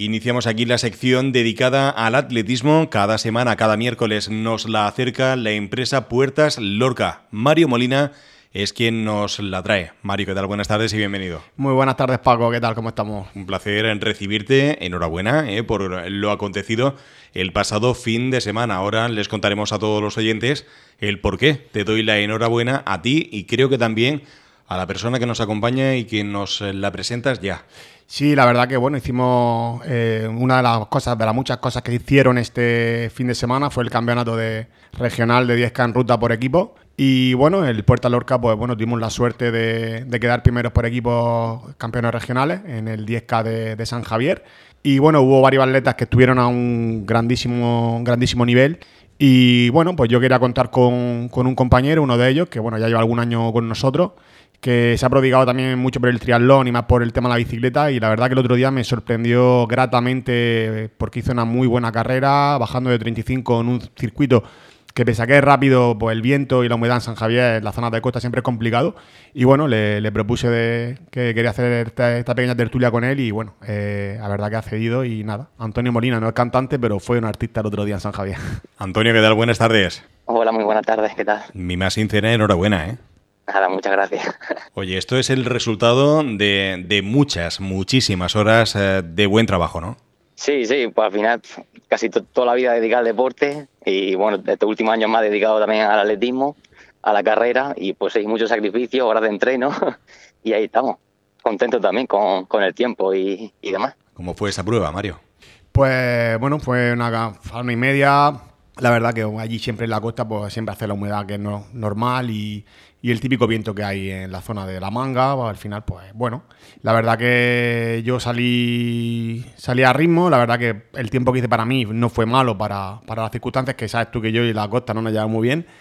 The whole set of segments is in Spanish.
Iniciamos aquí la sección dedicada al atletismo. Cada semana, cada miércoles nos la acerca la empresa Puertas Lorca. Mario Molina es quien nos la trae. Mario, ¿qué tal? Buenas tardes y bienvenido. Muy buenas tardes, Paco. ¿Qué tal? ¿Cómo estamos? Un placer en recibirte. Enhorabuena por lo acontecido el pasado fin de semana. Ahora les contaremos a todos los oyentes el por qué. Te doy la enhorabuena a ti y creo que también a la persona que nos acompaña y que nos la presentas ya. Sí, la verdad que bueno, hicimos una de las muchas cosas que hicieron este fin de semana fue el campeonato regional de 10K en ruta por equipo. Y bueno, el Puertas Lorca, pues bueno, tuvimos la suerte de quedar primeros por equipos campeones regionales en el 10K de San Javier. Y bueno, hubo varios atletas que estuvieron a un grandísimo nivel. Y bueno, pues yo quería contar con un compañero, uno de ellos, que bueno, ya lleva algún año con nosotros, que se ha prodigado también mucho por el triatlón y más por el tema de la bicicleta, y la verdad que el otro día me sorprendió gratamente porque hizo una muy buena carrera, bajando de 35 en un circuito que pese a que es rápido, pues el viento y la humedad en San Javier, en la zona de costa, siempre es complicado. Y bueno, le propuse que quería hacer esta pequeña tertulia con él y bueno, la verdad que ha cedido y nada. Antonio Molina no es cantante, pero fue un artista el otro día en San Javier. Antonio, ¿qué tal? Buenas tardes. Hola, muy buenas tardes, ¿qué tal? Mi más sincera enhorabuena, ¿eh? Nada, muchas gracias. Oye, esto es el resultado de muchísimas horas de buen trabajo, ¿no? Sí, pues al final casi toda la vida dedicada al deporte y bueno, estos últimos años más dedicado también al atletismo, a la carrera y pues hay muchos sacrificios, horas de entreno y ahí estamos, contentos también con el tiempo y demás. ¿Cómo fue esa prueba, Mario? Pues bueno, fue una hora y media. La verdad que allí siempre en la costa pues siempre hace la humedad que es normal y el típico viento que hay en la zona de La Manga, pues, al final pues bueno, la verdad que yo salí a ritmo, la verdad que el tiempo que hice para mí no fue malo para las circunstancias que sabes tú que yo y la costa no nos llevamos muy bien.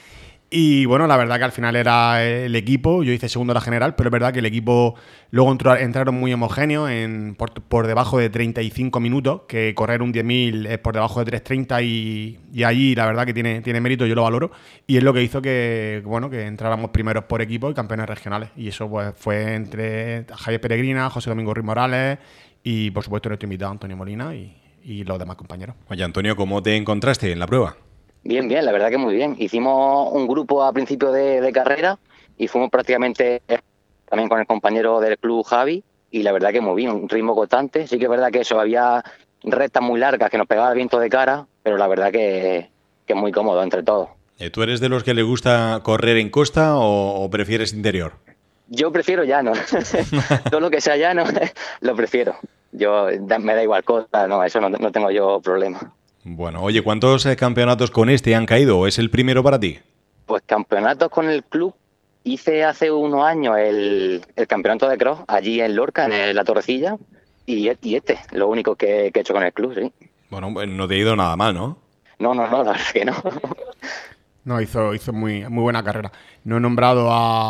Y bueno, la verdad que al final era el equipo, yo hice segundo la general, pero es verdad que el equipo luego entraron muy homogéneos por debajo de 35 minutos, que correr un 10.000 es por debajo de 3.30 y allí la verdad que tiene mérito, yo lo valoro, y es lo que hizo que entráramos primeros por equipo y campeones regionales, y eso pues fue entre Javier Peregrina, José Domingo Ruiz Morales y por supuesto nuestro invitado Antonio Molina y los demás compañeros. Oye, Antonio, ¿cómo te encontraste en la prueba? Bien, la verdad que muy bien. Hicimos un grupo a principio de carrera y fuimos prácticamente también con el compañero del club Javi y la verdad que muy bien, un ritmo constante. Sí que es verdad que eso, había rectas muy largas que nos pegaba el viento de cara, pero la verdad que es muy cómodo entre todos. ¿Tú eres de los que le gusta correr en costa o prefieres interior? Yo prefiero llano. Todo lo que sea llano lo prefiero. Me da igual costa, no, eso no tengo yo problema. Bueno, oye, ¿cuántos campeonatos con este han caído o es el primero para ti? Pues campeonatos con el club. Hice hace unos años el campeonato de cross allí en Lorca, en la Torrecilla, y lo único que he hecho con el club, sí. Bueno, no te ha ido nada mal, ¿no? No, la verdad que no. No, hizo muy buena carrera. No he nombrado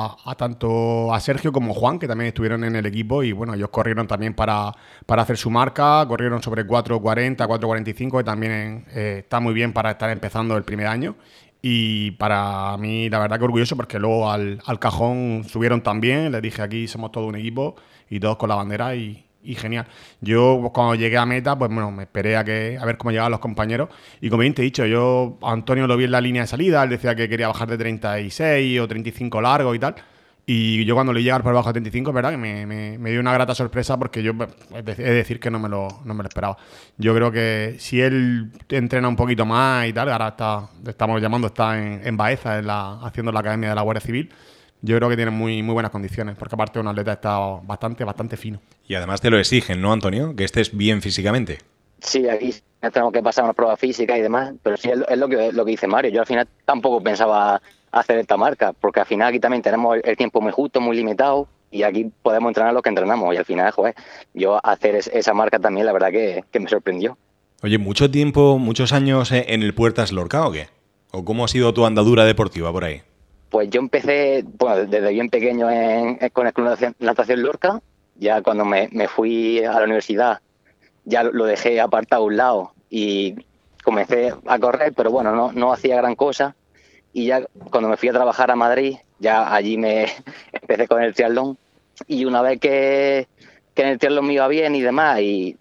tanto a Sergio como Juan, que también estuvieron en el equipo y bueno, ellos corrieron también para hacer su marca, corrieron sobre 4.40, 4.45, que también está muy bien para estar empezando el primer año. Y para mí, la verdad que orgulloso porque luego al cajón subieron también, les dije aquí somos todo un equipo y todos con la bandera y genial. Yo pues, cuando llegué a meta, pues bueno, me esperé a ver cómo llegaban los compañeros y como bien te he dicho, yo a Antonio lo vi en la línea de salida, él decía que quería bajar de 36 o 35 largo y tal, y yo cuando le llegar por debajo de 35 es verdad que me dio una grata sorpresa porque yo he de decir que no me lo esperaba. Yo creo que si él entrena un poquito más y tal, ahora está en Baeza, haciendo la Academia de la Guardia Civil. Yo creo que tiene muy buenas condiciones, porque aparte un atleta está bastante fino. Y además te lo exigen, ¿no, Antonio? Que estés bien físicamente. Sí, aquí tenemos que pasar una prueba física y demás, pero sí es lo que dice Mario. Yo al final tampoco pensaba hacer esta marca, porque al final aquí también tenemos el tiempo muy justo, muy limitado, y aquí podemos entrenar lo que entrenamos. Y al final, joder, yo hacer esa marca también, la verdad que me sorprendió. Oye, ¿mucho tiempo, muchos años en el Puertas Lorca o qué? ¿O cómo ha sido tu andadura deportiva por ahí? Pues yo empecé, bueno, desde bien pequeño con el Club Natación Lorca. Ya cuando me fui a la universidad, ya lo dejé apartado a un lado y comencé a correr, pero bueno, no hacía gran cosa. Y ya cuando me fui a trabajar a Madrid, ya allí me empecé con el triatlón. Y una vez que en el triatlón me iba bien y demás, y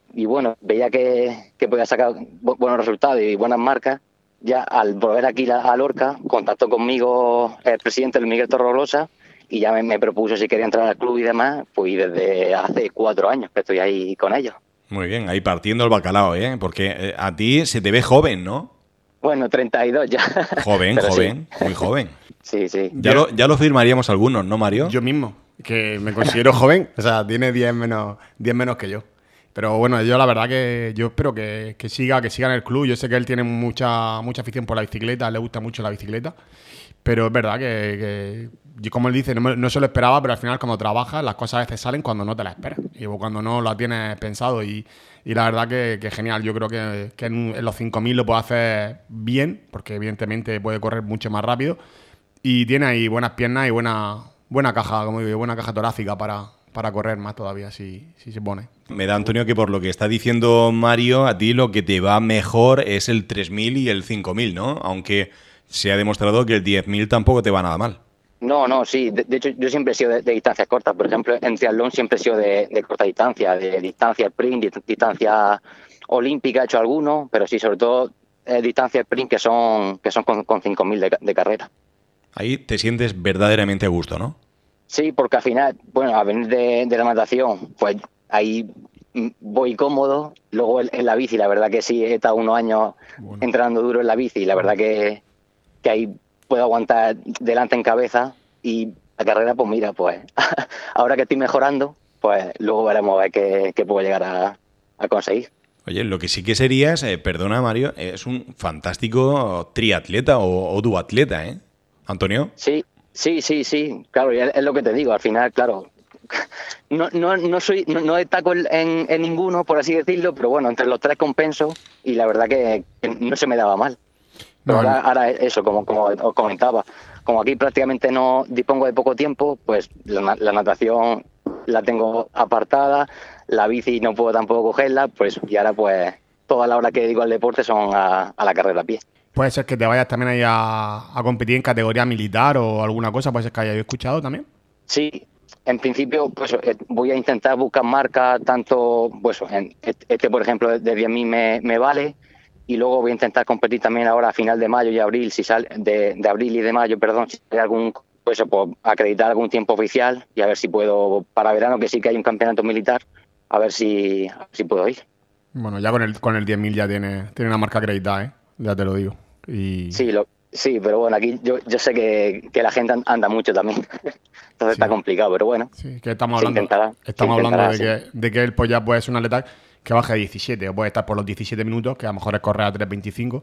y bueno, veía que podía sacar buenos resultados y buenas marcas. Ya al volver aquí a Lorca, contactó conmigo el presidente, el Miguel Torrolosa, y ya me propuso si quería entrar al club y demás, pues desde hace 4 años que estoy ahí con ellos. Muy bien, ahí partiendo el bacalao, ¿eh? Porque a ti se te ve joven, ¿no? Bueno, 32 ya. Joven, joven, sí. Muy joven. Sí, sí. Ya lo firmaríamos algunos, ¿no, Mario? Yo mismo, que me considero joven, o sea, tiene 10 menos que yo. Pero bueno, yo la verdad que yo espero que siga en el club. Yo sé que él tiene mucha afición por la bicicleta, le gusta mucho la bicicleta. Pero es verdad que como él dice, no se lo esperaba, pero al final cuando trabajas las cosas a veces salen cuando no te las esperas. Y cuando no las tienes pensado. Y la verdad que genial. Yo creo que en los 5.000 lo puede hacer bien, porque evidentemente puede correr mucho más rápido. Y tiene ahí buenas piernas y buena caja, como digo, buena caja torácica para correr más todavía si se pone. Me da, Antonio, que por lo que está diciendo Mario, a ti lo que te va mejor es el 3.000 y el 5.000, ¿no? Aunque se ha demostrado que el 10.000 tampoco te va nada mal. No, sí. De hecho, yo siempre he sido de distancias cortas. Por ejemplo, en triatlón siempre he sido de corta distancia, de distancia sprint, distancia olímpica he hecho algunos, pero sí, sobre todo distancia sprint que son con 5.000 de carrera. Ahí te sientes verdaderamente a gusto, ¿no? Sí, porque al final, bueno, a venir de la natación, pues ahí voy cómodo. Luego en la bici, la verdad que sí, he estado unos años entrenando duro en la bici y la verdad que ahí puedo aguantar delante en cabeza, y la carrera, pues mira, pues ahora que estoy mejorando, pues luego veremos a ver qué puedo llegar a conseguir. Oye, lo que sí que serías, perdona Mario, es un fantástico triatleta o duatleta, ¿eh? ¿Antonio? Sí, claro, y es lo que te digo, al final, claro, no destaco en ninguno, por así decirlo, pero bueno, entre los tres compenso y la verdad que no se me daba mal. Pero ahora eso, como os comentaba, como aquí prácticamente no dispongo de poco tiempo, pues la natación la tengo apartada, la bici no puedo tampoco cogerla, pues y ahora pues toda la hora que dedico al deporte son a la carrera a pie. ¿Puede ser que te vayas también ahí a competir en categoría militar o alguna cosa? ¿Puede ser que hayas escuchado también? Sí, en principio pues voy a intentar buscar marcas, tanto, pues por ejemplo, de 10.000 me vale, y luego voy a intentar competir también ahora a final de mayo y abril, si sale de abril y de mayo, perdón, si hay algún, pues acreditar algún tiempo oficial y a ver si puedo, para verano, que sí que hay un campeonato militar, a ver si puedo ir. Bueno, ya con el 10.000 ya tiene una marca acreditada, ¿eh? Ya te lo digo. Y... Sí, pero bueno, aquí yo sé que la gente anda mucho también. Entonces está complicado, pero bueno. Sí, que estamos hablando de que él pues ya puede ser un atleta que baje a 17, o puede estar por los 17 minutos, que a lo mejor es correr a 3.25,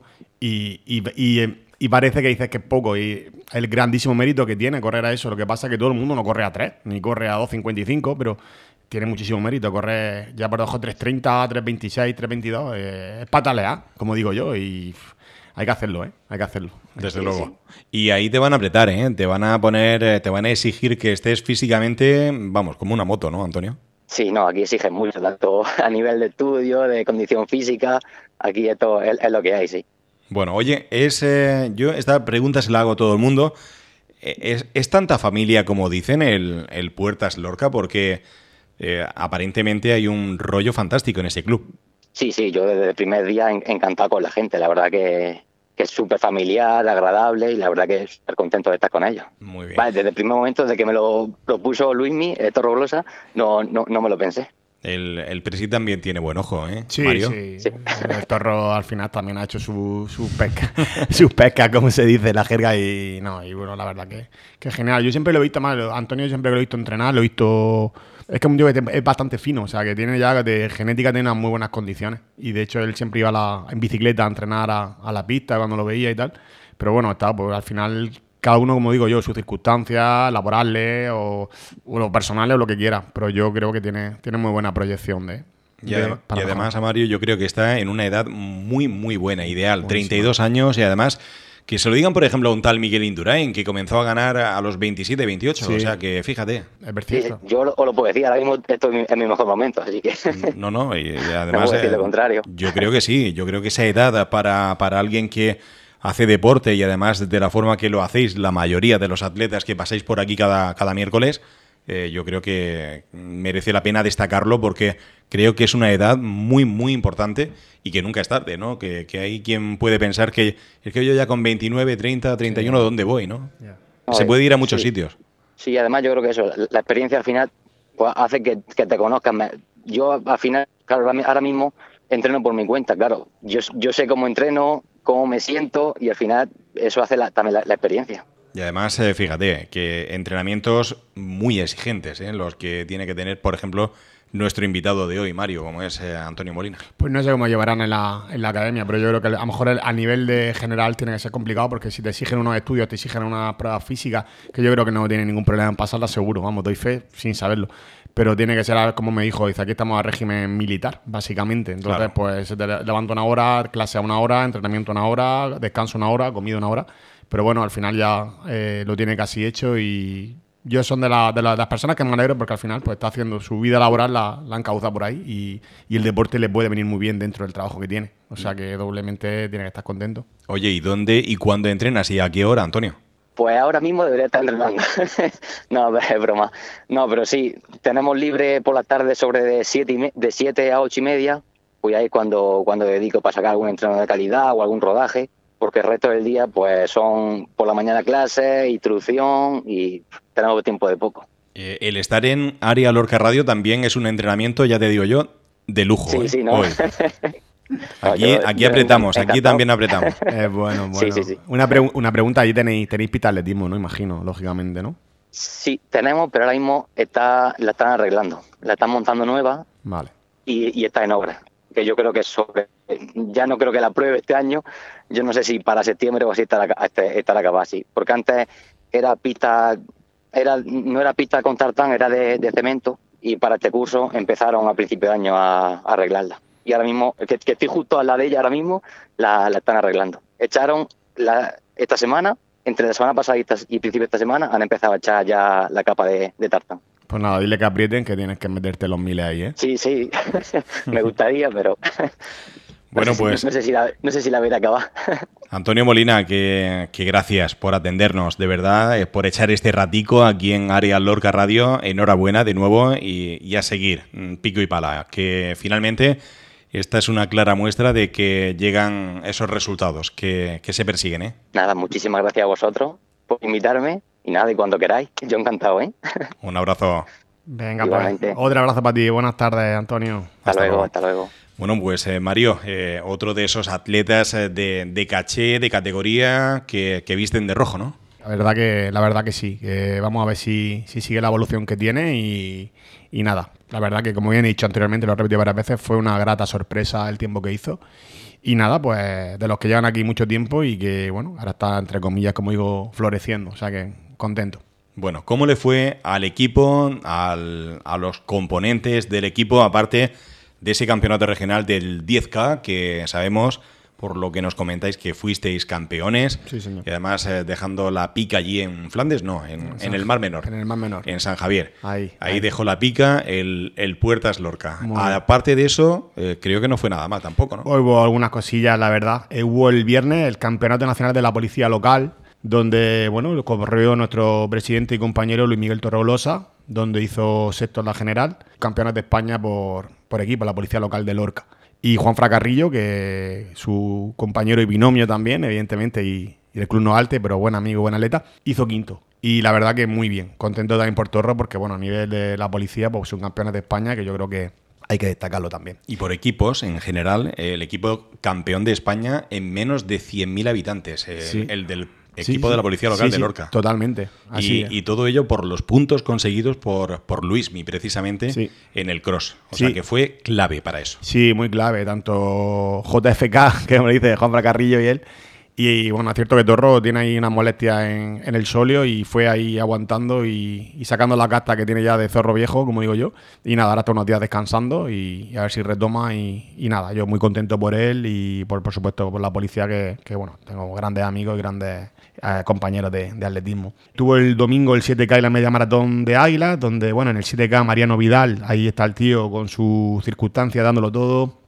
y parece que dices que es poco, y el grandísimo mérito que tiene correr a eso. Lo que pasa es que todo el mundo no corre a 3, ni corre a 2.55, pero tiene muchísimo mérito correr ya por debajo 3.30, 3.26, 3.22, es patalear, como digo yo, y hay que hacerlo, ¿eh? Hay que hacerlo. Desde luego. Y ahí te van a apretar, ¿eh? Te van a poner, te van a exigir que estés físicamente, vamos, como una moto, ¿no, Antonio? Sí, no, aquí exigen mucho, tanto a nivel de estudio, de condición física, aquí esto es lo que hay, sí. Bueno, oye, yo esta pregunta se la hago a todo el mundo. ¿Es tanta familia como dicen el Puertas Lorca? Porque aparentemente hay un rollo fantástico en ese club. Sí, yo desde el primer día encantado con la gente, la verdad que es súper familiar, agradable, y la verdad que súper contento de estar con ellos. Muy bien. Vale, desde el primer momento, desde que me lo propuso Luismi, Torroglosa, no me lo pensé. El Presi también tiene buen ojo, ¿eh, sí, Mario? Sí. El Torro al final también ha hecho sus pescas, como se dice la jerga, y bueno, la verdad que genial. Yo siempre lo he visto más, Antonio siempre lo he visto entrenar, lo he visto... Es que un tío que es bastante fino, o sea, que tiene ya de genética, tiene unas muy buenas condiciones. Y de hecho él siempre iba en bicicleta a entrenar a la pista cuando lo veía y tal. Pero bueno, pues al final cada uno, como digo yo, sus circunstancias laborales o personales o lo que quiera. Pero yo creo que tiene muy buena proyección y además, a Mario, yo creo que está en una edad muy, muy buena, ideal. Buenísimo. 32 años y además... Que se lo digan, por ejemplo, a un tal Miguel Indurain, que comenzó a ganar a los 27, 28. Sí. O sea, que fíjate. Sí, yo os lo puedo decir, ahora mismo estoy en mi mejor momento, así que... No, y además... No puedo decir lo contrario. Yo creo que sí. Yo creo que esa edad para alguien que hace deporte, y además de la forma que lo hacéis la mayoría de los atletas que pasáis por aquí cada miércoles, yo creo que merece la pena destacarlo porque creo que es una edad muy, muy importante y que nunca es tarde, ¿no? Que hay quien puede pensar que es que yo ya con 29, 30, 31, ¿dónde voy, no? Yeah. Se puede ir a muchos sitios. Sí, además yo creo que eso, la experiencia al final pues, hace que te conozcan. Yo al final, claro, ahora mismo entreno por mi cuenta, claro. Yo sé cómo entreno, cómo me siento y al final eso hace también la experiencia. Y además, fíjate, que entrenamientos muy exigentes, los que tiene que tener, por ejemplo, nuestro invitado de hoy, Mario, como es Antonio Molina. Pues no sé cómo llevarán en la academia, pero yo creo que a lo mejor a nivel de general tiene que ser complicado porque si te exigen unos estudios, te exigen unas pruebas físicas, que yo creo que no tiene ningún problema en pasarlas seguro, vamos, doy fe sin saberlo. Pero tiene que ser, como me dijo, dice, aquí estamos a régimen militar, básicamente. Entonces, claro, pues se te levanta una hora, clase a una hora, entrenamiento una hora, descanso una hora, comida una hora. Pero bueno, al final ya lo tiene casi hecho y yo son de las personas que me alegro porque al final pues está haciendo su vida laboral, la han causado por ahí y el deporte le puede venir muy bien dentro del trabajo que tiene. O sea que doblemente tiene que estar contento. Oye, ¿y dónde y cuándo entrenas y a qué hora, Antonio? Pues ahora mismo debería estar entrenando. No, es broma. No, pero sí, tenemos libre por la tarde sobre de 7 a 8 y media. Pues ahí es cuando dedico para sacar algún entreno de calidad o algún rodaje. Porque el resto del día pues son por la mañana clases, instrucción y tenemos tiempo de poco. El estar en Área Lorca Radio también es un entrenamiento, ya te digo yo, de lujo. Sí, ¿no? Aquí apretamos, aquí también apretamos. Bueno. Sí. Una pregunta, ahí tenéis pista de atletismo, ¿no? Imagino, lógicamente, ¿no? Sí, tenemos, pero ahora mismo la están arreglando. La están montando nueva. Vale. Y está en obra. Que yo creo que ya no creo que la pruebe este año. Yo no sé si para septiembre o así estará acabada así. Porque antes no era pista con tartán, era de cemento. Y para este curso empezaron a principio de año a arreglarla. Y ahora mismo, que estoy justo al lado de ella ahora mismo, la están arreglando. Echaron esta semana, entre la semana pasada y principio de esta semana, han empezado a echar ya la capa de tartán. Pues nada, dile que aprieten, que tienes que meterte los miles ahí, ¿eh? Sí. Me gustaría, pero... Bueno, pues... No sé si la veré acabar. Antonio Molina, que gracias por atendernos, de verdad, por echar este ratico aquí en Área Lorca Radio. Enhorabuena de nuevo y a seguir, pico y pala, que finalmente esta es una clara muestra de que llegan esos resultados que se persiguen, ¿eh? Nada, muchísimas gracias a vosotros por invitarme. Y nada, y cuando queráis, yo encantado, ¿eh? Un abrazo. Venga, igualmente. Pues otro abrazo para ti. Buenas tardes, Antonio. Hasta luego. Bueno, pues Mario, otro de esos atletas de caché, de categoría, que visten de rojo, ¿no? La verdad que sí. Vamos a ver si sigue la evolución que tiene y nada. La verdad que, como bien he dicho anteriormente, lo he repetido varias veces, fue una grata sorpresa el tiempo que hizo. Y nada, pues de los que llevan aquí mucho tiempo y que, bueno, ahora está, entre comillas, como digo, floreciendo. O sea que contento. Bueno, ¿cómo le fue al equipo, a los componentes del equipo, aparte de ese campeonato regional del 10K, que sabemos, por lo que nos comentáis, que fuisteis campeones? Sí, señor. Y además dejando la pica allí en Flandes, no, en el Mar Menor. En el Mar Menor. En San Javier. Ahí. Dejó la pica el Puertas Lorca. Aparte de eso, creo que no fue nada mal tampoco, ¿no? Hubo algunas cosillas, la verdad. Hubo el viernes el Campeonato Nacional de la Policía Local, donde, bueno, corrió nuestro presidente y compañero Luis Miguel Torrelosa, donde hizo sexto en la general, campeones de España por equipo, la Policía Local de Lorca. Y Juan Fracarrillo, que su compañero y binomio también, evidentemente, y del Club Noalte, pero buen amigo, buen atleta, hizo quinto. Y la verdad que muy bien, contento también por Torro, porque bueno, a nivel de la policía, pues son campeones de España, que yo creo que hay que destacarlo también. Y por equipos, en general, el equipo campeón de España en menos de 100.000 habitantes, sí. El del equipo de la Policía Local de Lorca. Totalmente. Así y todo ello por los puntos conseguidos por Luismi, precisamente, en el cross. O sea que fue clave para eso. Sí, muy clave. Tanto JFK, que me dice Juan Fracarrillo y él. Y bueno, es cierto que Torro tiene ahí una molestia en el solio y fue ahí aguantando y sacando la casta que tiene ya de zorro viejo, como digo yo. Y nada, ahora está unos días descansando y a ver si retoma y nada, yo muy contento por él y por supuesto por la policía que bueno, tengo grandes amigos y grandes compañeros de atletismo. Tuvo el domingo el 7K y la media maratón de Águila, donde bueno, en el 7K Mariano Vidal, ahí está el tío con sus circunstancias dándolo todo.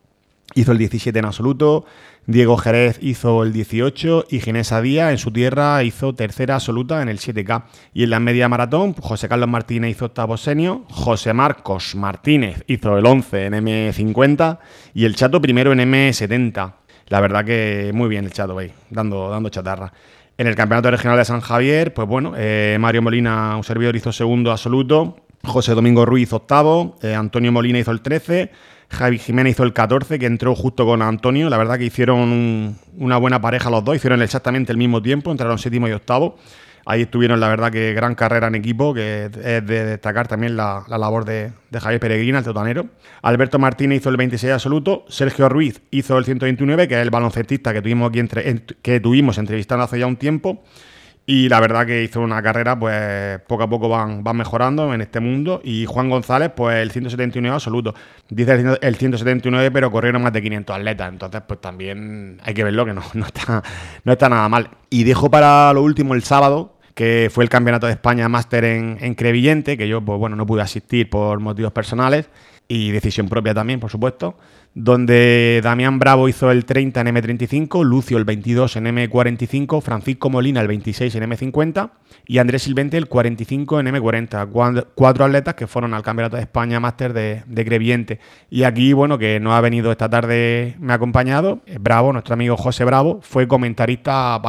hizo el 17 en absoluto. Diego Jerez hizo el 18 y Ginés Díaz en su tierra hizo tercera absoluta en el 7K. Y en la media maratón, José Carlos Martínez hizo octavo senior, José Marcos Martínez hizo el 11 en M50 y el Chato primero en M70. La verdad que muy bien el Chato, veis, dando chatarra. En el Campeonato Regional de San Javier, pues bueno, Mario Molina, un servidor, hizo segundo absoluto, José Domingo Ruiz octavo, Antonio Molina hizo el 13, Javi Jiménez hizo el 14, que entró justo con Antonio. La verdad que hicieron una buena pareja los dos, hicieron exactamente el mismo tiempo, entraron séptimo y octavo. Ahí estuvieron, la verdad, que gran carrera en equipo, que es de destacar también la labor de Javier Peregrina, el totanero. Alberto Martínez hizo el 26 absoluto, Sergio Ruiz hizo el 129, que es el baloncestista que tuvimos entrevistando hace ya un tiempo. Y la verdad que hizo una carrera, pues poco a poco van mejorando en este mundo. Y Juan González, pues el 179 absoluto. Dice el 179, pero corrieron más de 500 atletas. Entonces, pues también hay que verlo, que no está nada mal. Y dejo para lo último el sábado, que fue el Campeonato de España Máster en Crevillente, que yo, pues bueno, no pude asistir por motivos personales y decisión propia también, por supuesto, donde Damián Bravo hizo el 30 en M35, Lucio el 22 en M45, Francisco Molina el 26 en M50 y Andrés Silvente el 45 en M40. Cuatro atletas que fueron al Campeonato de España Máster de Crevillente. Y aquí, bueno, que no ha venido esta tarde, me ha acompañado, Bravo, nuestro amigo José Bravo, fue comentarista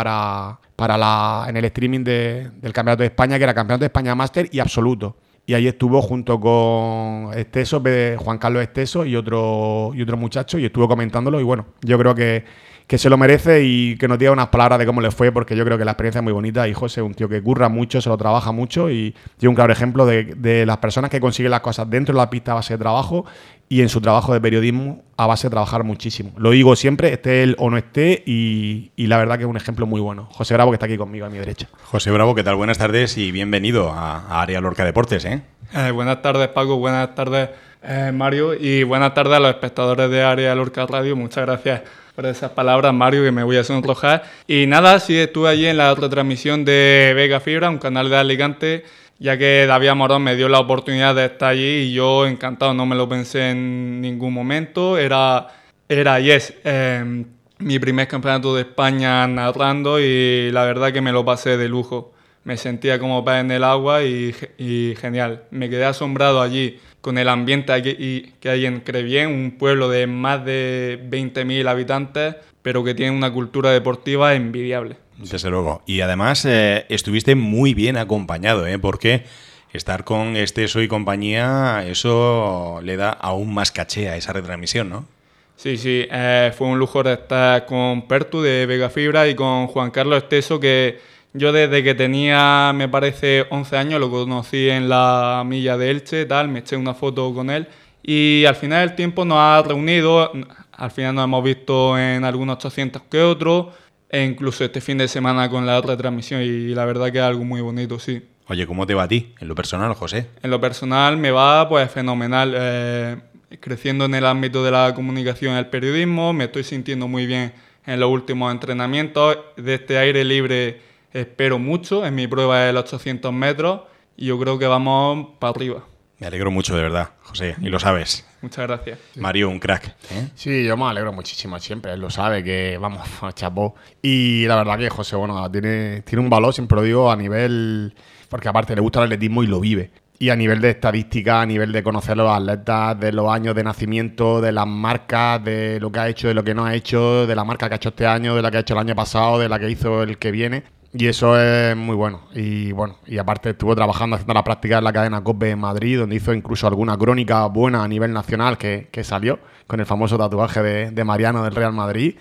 en el streaming del Campeonato de España, que era Campeonato de España Máster y Absoluto. Y ahí estuvo junto con Esteso, Juan Carlos Esteso y otro muchacho, y estuvo comentándolo. Y bueno, yo creo que se lo merece y que nos diga unas palabras de cómo le fue, porque yo creo que la experiencia es muy bonita. Y José es un tío que curra mucho, se lo trabaja mucho y es un claro ejemplo de las personas que consiguen las cosas dentro de la pista a base de trabajo y en su trabajo de periodismo a base de trabajar muchísimo. Lo digo siempre, esté él o no esté, y la verdad que es un ejemplo muy bueno. José Bravo, que está aquí conmigo a mi derecha. José Bravo, ¿qué tal? Buenas tardes y bienvenido a Área Lorca Deportes, ¿eh? Buenas tardes, Paco. Buenas tardes, Mario. Y buenas tardes a los espectadores de Área Lorca Radio. Muchas gracias por esas palabras, Mario, que me voy a sonrojar. Y nada, sí estuve allí en la retransmisión de Vega Fibra, un canal de Alicante, ya que David Morón me dio la oportunidad de estar allí y yo encantado, no me lo pensé en ningún momento. Era mi primer campeonato de España narrando y la verdad que me lo pasé de lujo. Me sentía como pez en el agua y genial. Me quedé asombrado allí con el ambiente que hay en Crevillent, un pueblo de más de 20.000 habitantes, pero que tiene una cultura deportiva envidiable. Desde luego. Y además estuviste muy bien acompañado, porque estar con Esteso y compañía, eso le da aún más caché a esa retransmisión, ¿no? Sí, fue un lujo de estar con Pertu de Vega Fibra y con Juan Carlos Esteso, que yo desde que tenía, me parece, 11 años, lo conocí en la milla de Elche, me eché una foto con él y al final del tiempo nos ha reunido, al final nos hemos visto en algunos 800 que otros, e incluso este fin de semana con la retransmisión, y la verdad que es algo muy bonito, sí. Oye, ¿cómo te va a ti en lo personal, José? En lo personal me va pues fenomenal, creciendo en el ámbito de la comunicación y el periodismo, me estoy sintiendo muy bien en los últimos entrenamientos, de este aire libre espero mucho en mi prueba de los 800 metros y yo creo que vamos para arriba. Me alegro mucho, de verdad, José, y lo sabes. Muchas gracias. Mario, un crack. Sí, yo me alegro muchísimo siempre, él lo sabe, que vamos, chapó. Y la verdad que José, bueno, tiene un valor, siempre lo digo, a nivel, porque aparte le gusta el atletismo y lo vive. Y a nivel de estadística, a nivel de conocer los atletas, de los años de nacimiento, de las marcas, de lo que ha hecho, de lo que no ha hecho, de la marca que ha hecho este año, de la que ha hecho el año pasado, de la que hizo el que viene. Y eso es muy bueno. Y aparte estuvo trabajando, haciendo la práctica en la cadena COPE en Madrid, donde hizo incluso alguna crónica buena a nivel nacional que salió, con el famoso tatuaje de Mariano del Real Madrid.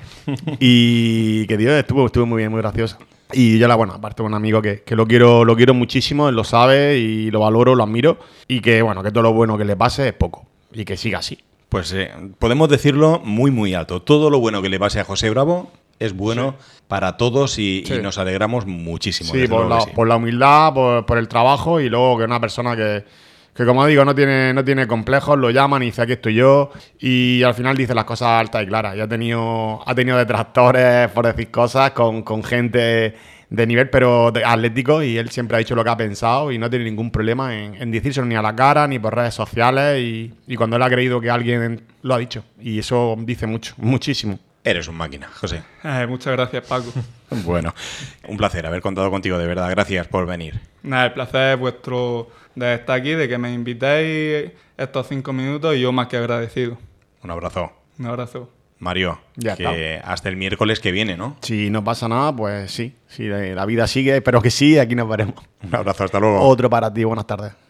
Y que Dios, estuvo muy bien, muy gracioso. Y yo, aparte un amigo que lo quiero muchísimo, él lo sabe y lo valoro, lo admiro. Y que, bueno, que todo lo bueno que le pase es poco. Y que siga así. Pues podemos decirlo muy, muy alto. Todo lo bueno que le pase a José Bravo es bueno para todos y nos alegramos muchísimo. Sí, por la humildad, por el trabajo, y luego que es una persona que como digo, no tiene complejos, lo llaman y dice aquí estoy yo, y al final dice las cosas altas y claras. Y ha tenido detractores por decir cosas con gente de nivel, pero atlético, y él siempre ha dicho lo que ha pensado y no tiene ningún problema en decírselo ni a la cara, ni por redes sociales, y cuando él ha creído que alguien lo ha dicho. Y eso dice mucho, muchísimo. Eres un máquina, José. Muchas gracias, Paco. Bueno, un placer haber contado contigo, de verdad. Gracias por venir. Nada, el placer es vuestro de estar aquí, de que me invitéis estos 5 minutos, y yo más que agradecido. Un abrazo. Un abrazo. Mario, Ya que hasta el miércoles que viene, ¿no? Si no pasa nada, pues sí. Si la vida sigue, espero que sí, aquí nos veremos. Un abrazo, hasta luego. Otro para ti, buenas tardes.